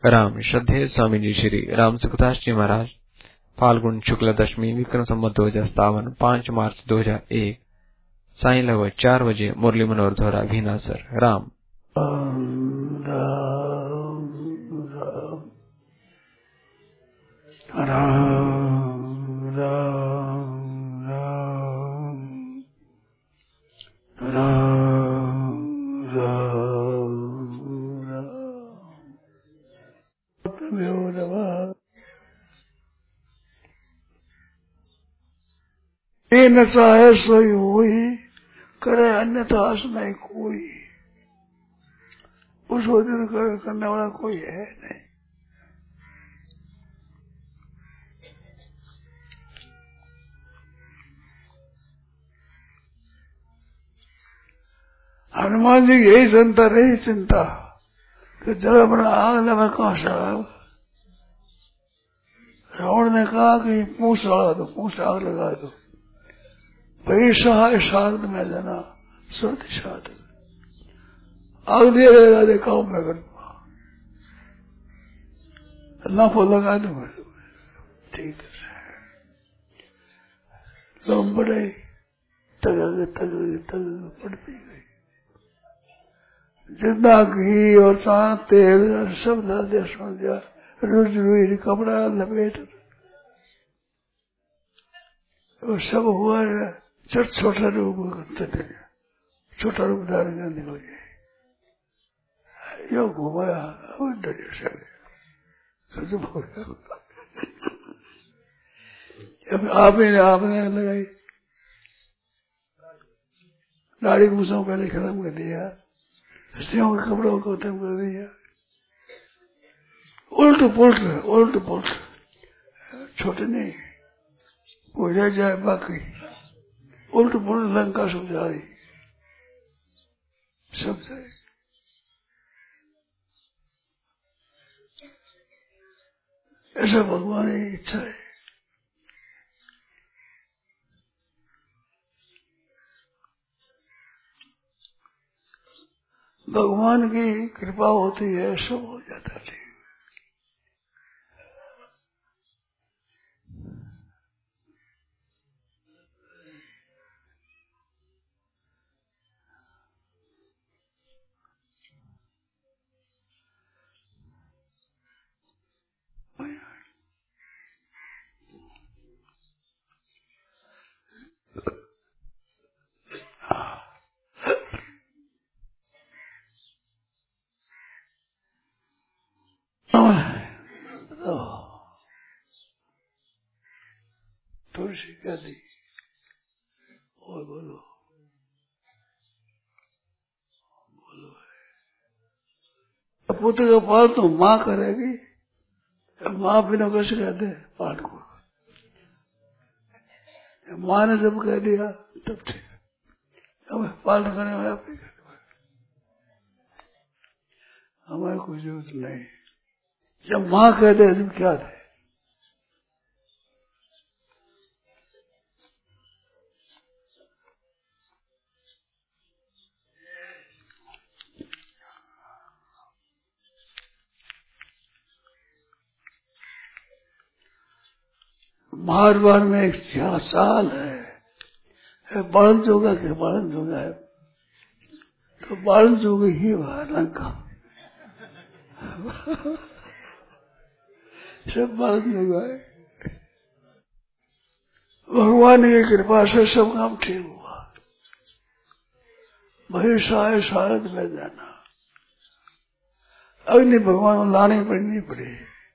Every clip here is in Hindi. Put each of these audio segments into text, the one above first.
राम श्रद्धेय स्वामी जी श्री राम सुखदास जी महाराज फाल्गुन शुक्ल दशमी विक्रम संवत 2057 5 मार्च 2001 साई लगभग 4 बजे मुरली मनोहर द्वारा भीनासर। राम राम राम राम राम राम न चाहे सोई हुई करे अन्यथा आस नहीं कोई। उस वजह करने वाला कोई है नहीं। हनुमान जी यही चिंता रही चिंता कि जब अपना आग लगा कहां से आग। रावण ने कहा कि पूछ लगा दो, पूछ आग लगा दो। भाई सहाय साध में जाना सुरत साध आग दे रहेगा देखा मैं करूंगा अल्लाह को लगा दूंगा। ठीक है लोग बड़े तग पड़ती गई। जितना घी और चांद तेल सब दे सुन दिया रोज रुई कपड़ा लपेट वो सब हुआ है। छोटा रूप छोटा रूप धारण करने को यो घुमाया डरे से आपने लगाई दाढ़ी मूसों पहले खत्म कर दिया, स्त्रियों के कपड़ों को खत्म कर दिया। उल्ट पुल्ट छोटे नहीं पूजा जाए बाकी उल्ट पुल्ट लंका समझा रही सब जाए। ऐसा भगवान की इच्छा है। भगवान की कृपा होती है सब हो जाता है। तुलसी क्या दी और बोलो पुत्र का पाल तो माँ करेगी। माँ बिना कैसे कहते पाठ को। माँ ने जब कह दिया तब ठीक हमें पालन करने में आप हमारे कोई जरूरत नहीं। जब माँ कहते तुम क्या थे। मारवाड़ में एक चाल है बालन जोगा के बालन जोगा है तो बालन जोगी ही वह लंका सब बालन जोगा है। भगवान की कृपा से सब काम ठीक हुआ। भाई साय शारद में जाना अग्नि भगवान को लानी पड़नी पड़ी।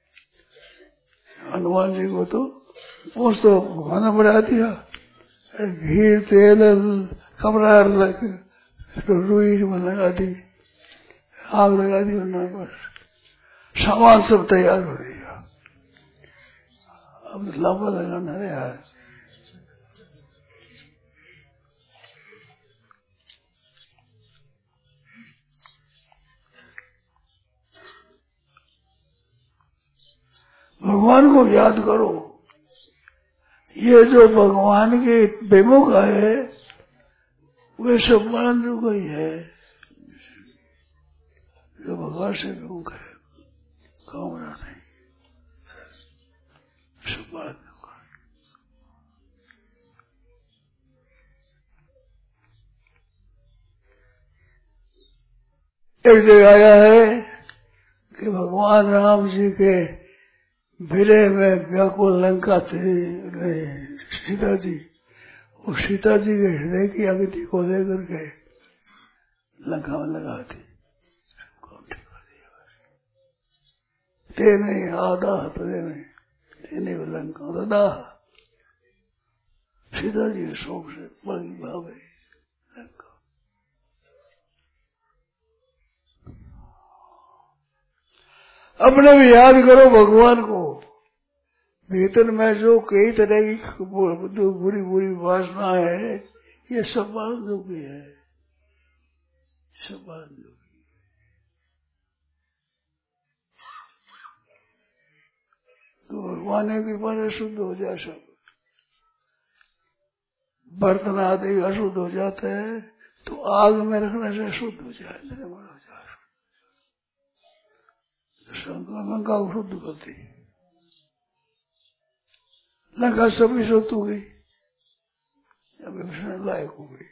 हनुमान जी को तो पूछ तो भगवान बढ़ा दिया घी तेल कपड़ा रख तो रुई में लगा दी आग लगा दी बस सामान सब तैयार हो गया। अब लापा लगाना है यार। भगवान को याद करो। ये जो भगवान के विमुख है वे सब मान जो गई है जो भगवान से विमुख है। एक जगह आया है कि भगवान राम जी के विरह में व्याकुल लंका थे सीता जी, वो सीता जी के हृदय की अग्नि को लेकर के लंका में लगा दी। तेने आदा तेने लंका दादा सीता जी शोक से बड़ी भावे लंका। अपने भी याद करो भगवान को। भीतर में जो कई तरह की बुरी बुरी वासना है, ये सब बांधोगी है, सब बांधोगी। तो भगवान की कृपा से शुद्ध हो जाए सब। बर्तन आदि अशुद्ध हो जाते हैं तो आग में रखने से शुद्ध हो जाए, निर्मल हो जाए। शंकर लंका को शुद्ध करती, लंका सभी शुद्ध हो गई, लायक हो गई।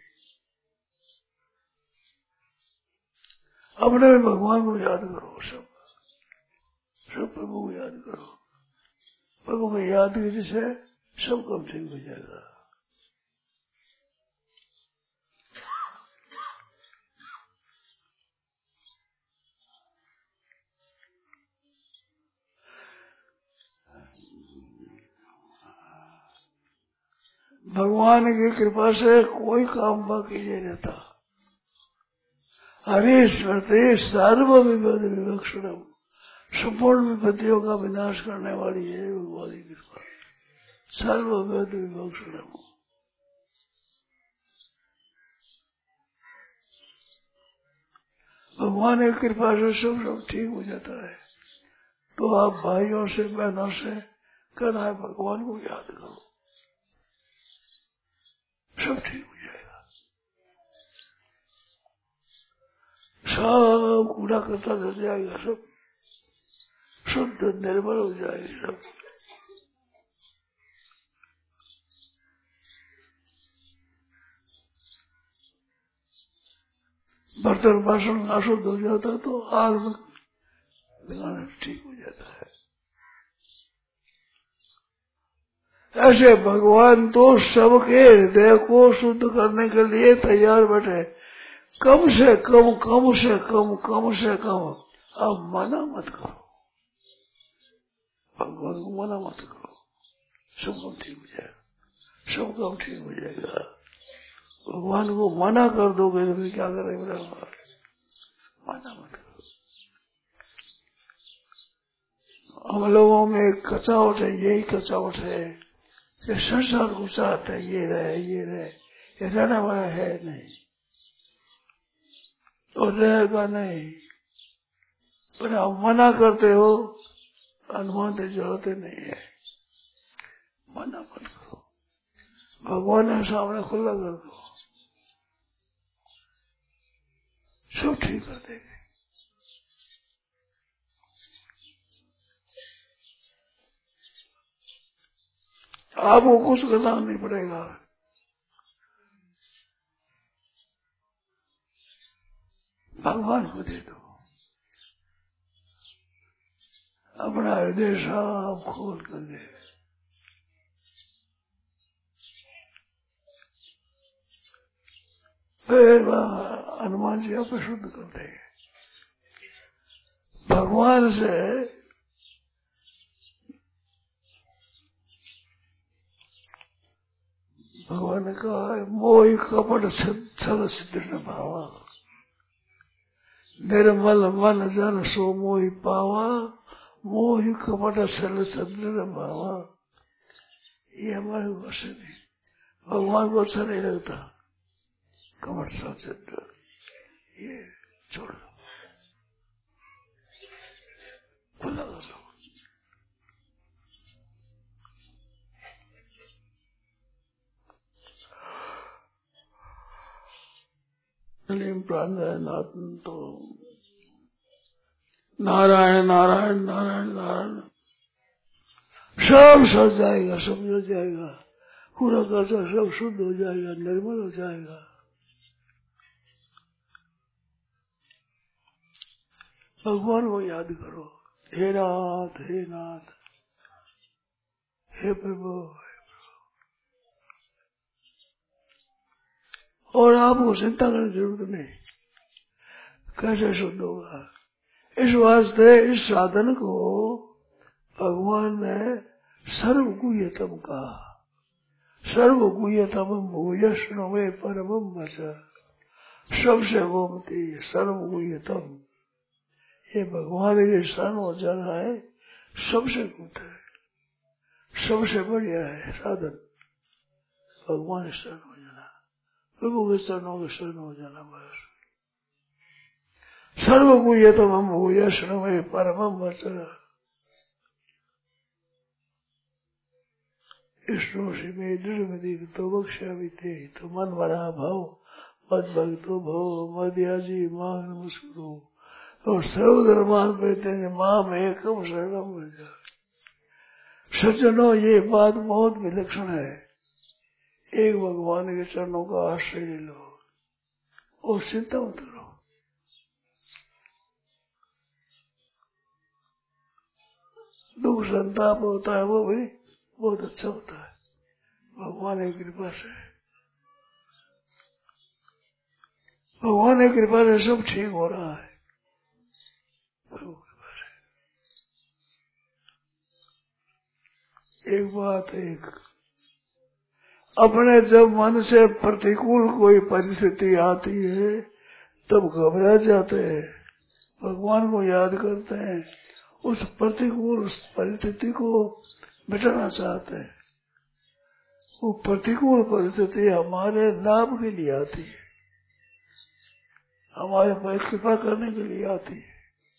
अपने भगवान को याद करो, सब प्रभु को याद करो। प्रभु को याद कीजिए से सब काम ठीक हो जाएगा। भगवान की कृपा से कोई काम बाकी नहीं रहता। हरे स्मृति सर्व विपद विवक्षणम, संपूर्ण विपत्तियों का विनाश करने वाली है भगवान की कृपा। सर्व विपद विवक्षणम, भगवान की कृपा से सब ठीक हो जाता है। तो आप भाइयों से बहनों से कहना है भगवान को याद करो, सब ठीक हो जाएगा। सब कूड़ा करता हो जाएगा, सब शुद्ध निर्मल हो जाएगा। सब बर्तन बासन अशुद्ध हो जाता है तो आग में लगाना ठीक हो जाता है। ऐसे भगवान तो सबके हृदय को शुद्ध करने के लिए तैयार बैठे। कम से कम कम से कम कम से कम आप मना मत करो, भगवान को मना मत करो, सब काम ठीक हो जाएगा, सब काम ठीक हो जाएगा। भगवान को मना कर दोगे तो फिर क्या करेगा? मना मत करो। हम लोगों में एक कचावट है, यही कचावट है कि संसार को चाहते है ये रहे, ये रहने वाला है नहीं और रहेगा नहीं। पर आप मना करते हो, अनुमान की जरूरत नहीं है, मना मत करो। भगवान ने सामने खुला कर दो, सब ठीक कर देंगे। आपको कुछ करना नहीं पड़ेगा। भगवान को दे दो, अपना हृदय साफ खोल कर दे। फिर हनुमान जी आप शुद्ध कर देंगे। भगवान से भगवान ने कहा मोहि कपट छल सिद्ध न भावा, निर्मल मन जन सो मोहि पावा, मोहि कपट छल सिद्ध न भावा। ये हमारे वश नहीं, भगवान को अच्छा नहीं लगता कपट छल सिद्ध, ये छोड़ दो, खुला कर दो। प्राणायाम तो नारायण नारायण नारायण नारायण सब सज जाएगा, सब मिल जाएगा, पूरा कर्जा सब शुद्ध हो जाएगा, निर्मल हो जाएगा। भगवान को याद करो, हे नाथ, हे नाथ, हे प्रभु, हे प्रभु। और आपको चिंता करने की जरूरत नहीं, कैसे शुद्ध होगा। इस वास्ते इस साधन को भगवान ने सर्वगुह्यतम कहा। सर्वगुह्यतम भूयष्णु में परमम वच, सबसे गोमती सर्वगुह्यतम। ये भगवान के शरण हो जाना है, सबसे गुप्त है, सबसे बढ़िया है साधन। भगवान शरण हो जाना, प्रभु के चरणों के शरण हो जाना, बस। सर्वगुह्यतम भूयष्णु में परमम वच, ईश्वरोषि में दृढ़ तो बख्शा भी थे, तो मन बना भाव मद भक्तो भव मध्याजी मांग नमस्कुरु। और सर्वधर्मान कहते हैं मां में एकम शरणम व्रज। सज्जनों, ये बात बहुत विलक्षण है। एक भगवान के चरणों का आश्रय ले लो और चिंता मत करो। दुख संताप होता है वो भी बहुत अच्छा होता है भगवान की कृपा से। भगवान की कृपा से सब ठीक हो रहा है। एक बात, एक अपने जब मन से प्रतिकूल कोई परिस्थिति आती है तब घबरा जाते हैं, भगवान को याद करते हैं, उस प्रतिकूल परिस्थिति को मिटाना चाहते हैं। वो प्रतिकूल परिस्थिति हमारे लाभ के लिए आती है, हमारे पर कृपा करने के लिए आती है,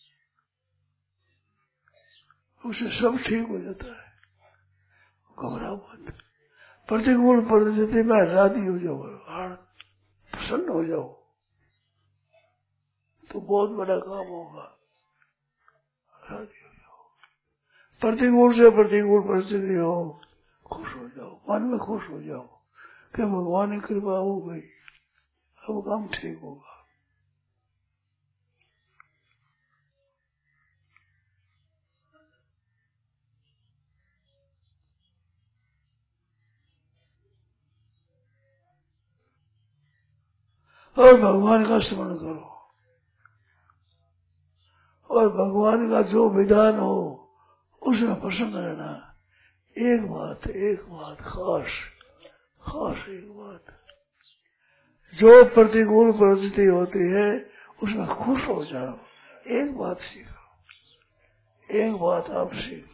उससे सब ठीक हो जाता है। घबराओ मत, प्रतिकूल परिस्थिति में राजी हो जाओ, प्रसन्न हो जाओ, तो बहुत बड़ा काम होगा। राजी हो जाओ, प्रतिकूल से प्रतिकूल परिस्थिति हो, खुश हो जाओ, मन में खुश हो जाओ कि भगवान की कृपा हो गई, अब काम ठीक होगा। और भगवान का स्मरण करो, और भगवान का जो विधान हो उसमें प्रसन्न रहना। एक बात खास एक बात, जो प्रतिकूल परिस्थिति होती है उसमें खुश हो जाओ। एक बात सीखो, एक बात आप सीखो,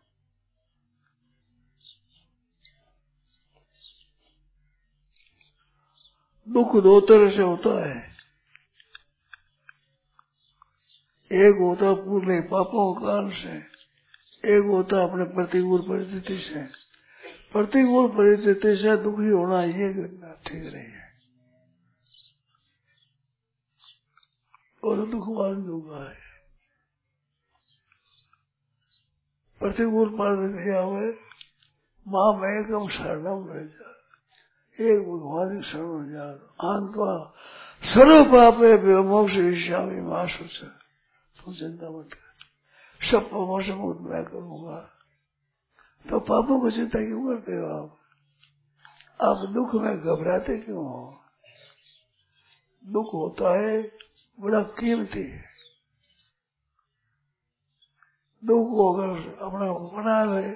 दुख दो तरह से होता है। एक होता पूरे पापों के कारण से, एक होता अपने प्रतिकूल परिस्थिति से। प्रतिकूल परिस्थिति से दुखी होना ये ठीक नहीं है, और दुखवान दुखा है। प्रतिकूल परिस्थिति हुए मां में एकम शरणम रह जा, एक भगवान की शरण हो जा। आंतवा सर्व पापे मोक्ष ईश्यामी मां सोच, तुम चिंता मत कर, सब पापों से मुक्त मैं करूंगा। तो पापों को चिंता क्यों करते हो आप दुख में घबराते क्यों हो? दुख होता है बड़ा कीमती है। दुख को अगर अपना बना ले,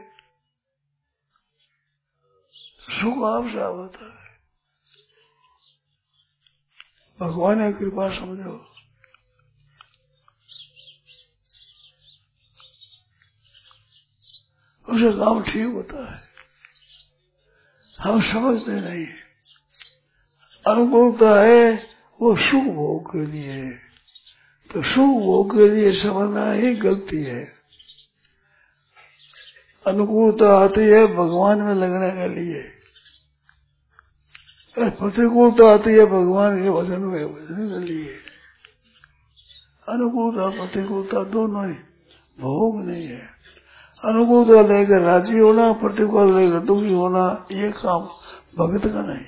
सुख आपसे होता है। भगवान की कृपा समझो, उसे काम ठीक होता है। हम समझते नहीं, अनुकूलता है वो सुख भोग के लिए, तो सुख भोग के लिए समझना ही गलती है। अनुकूलता आती है भगवान में लगने के लिए, प्रतिकूलता आती है भगवान के वचन में वचन के लिए। अनुकूलता प्रतिकूलता दोनों ही भोग नहीं है। अनुकूलता लेकर राजी होना, प्रतिकूल लेकर दुखी होना, ये काम भगत का नहीं।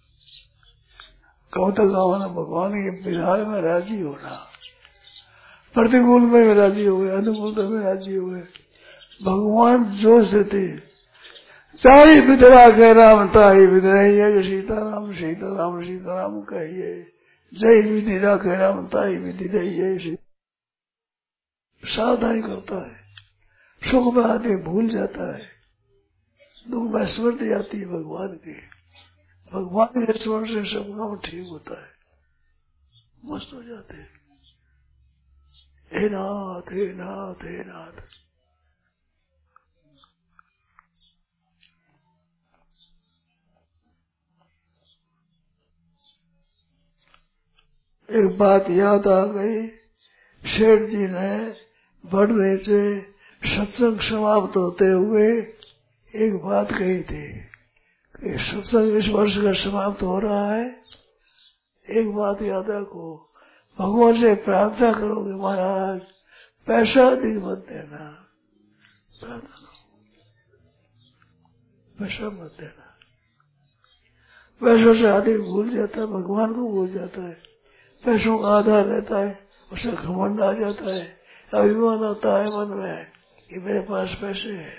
कब तक आना भगवान के विधान में राजी होना, प्रतिकूल में राजी हुए, अनुकूलता में राजी हुए। भगवान जोश देते, चाहे विधरा कह राम ताई विधि, सीताराम सीताराम सीताराम कहिए, जय विधि राखे राम ताई विधि रहिए। सावधानी करता है, सुख में आदमी भूल जाता है, दुख में स्मृति आती है भगवान की। भगवान के स्मरण से सब काम ठीक होता है, मस्त हो जाते हैं। हे नाथ हे नाथ हे नाथ। एक बात याद आ गई, शेठ जी ने बढ़ने से सत्संग समाप्त होते हुए एक बात कही थी कि सत्संग इस वर्ष का समाप्त हो रहा है। एक बात याद रखो, भगवान से प्रार्थना करोगे महाराज पैसा अधिक मत देना, प्रार्थना करो, पैसा मत देना। पैसों से आदमी भूल जाता है, भगवान को भूल जाता है। पैसों का आधार रहता है, उसे घमंड आ जाता है, अभिमान आता है मन में कि मेरे पास पैसे है।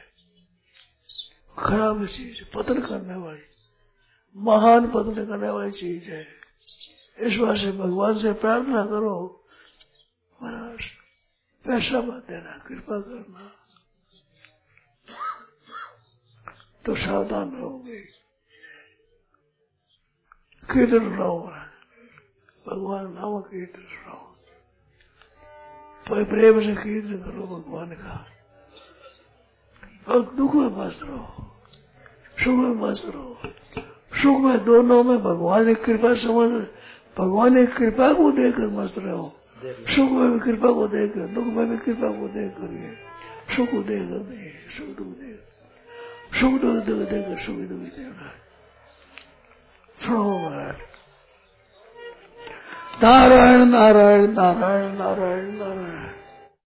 खराब चीज, पतन करने वाली, महान पतन करने वाली चीज है। इस बात से भगवान से प्रार्थना करो महाराज पैसा मत देना, कृपा करना, तो सावधान रहोगे। कीर्तन रहो महाराज, भगवान नाम कीर्तन सुनाओ, प्रेम से कीर्तन करो भगवान का। और दुख में मस्त रहो, सुख में मस्त रहो। सुख में दोनों में भगवान की कृपा समझ, भगवान की कृपा को देकर मस्त रहो। सुख में भी कृपा को देकर, दुख में भी कृपा को देकर, सुख को देकर नहीं, सुख दुख देकर, सुख दुख देकर सुख दुख देना। सुनो महाराज, नारायण नारायण नारायण नारायण नारायण।